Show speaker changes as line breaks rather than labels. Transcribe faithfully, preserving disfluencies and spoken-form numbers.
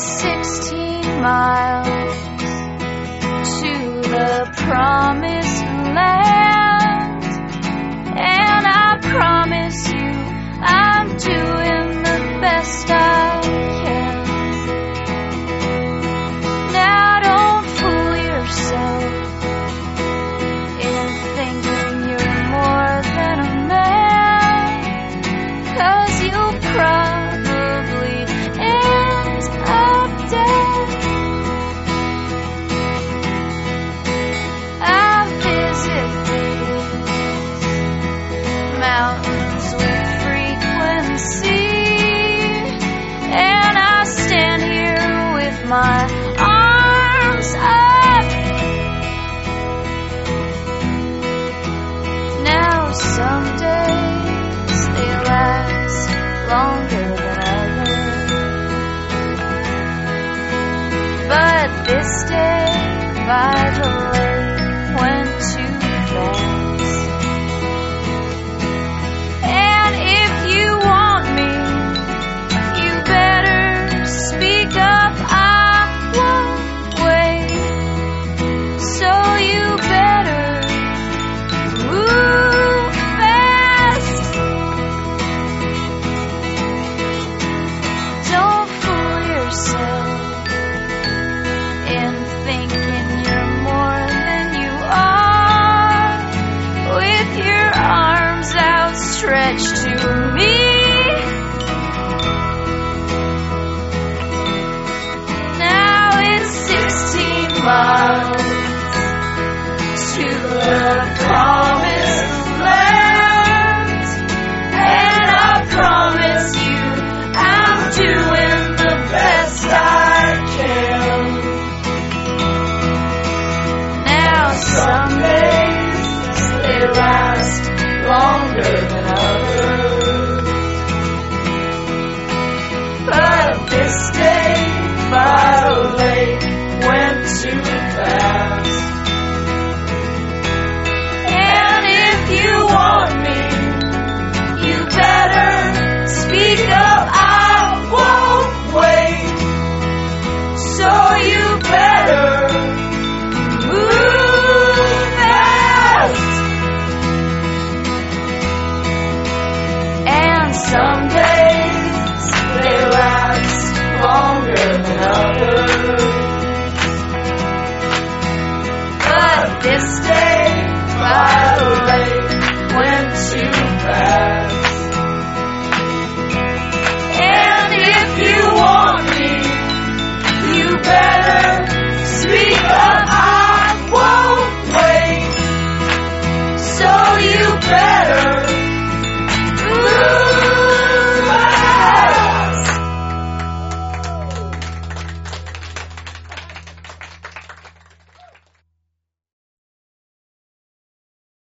sixteen miles to the promised land, and I promise you I'm doing the best I can. Now don't fool yourself in thinking you're more than a man, 'cause you'll probably end up dead. I visit these mountains with frequency, and I stand here with my arms up. Now some days they last longer than others, but this day by the lake went too fast. And if you want me, you better speak up, I won't wait. So you better move fast. Don't fool yourself in thinking you're more than you are, with your arms outstretched to me. Now it's sixteen miles to the promised land, and I promise you I'm doing the best I can. Now some days they last longer than others, but this day by the lake went too fast. And if you want me, you better speak up, I won't wait. So you better move fast. And some days they last longer than others,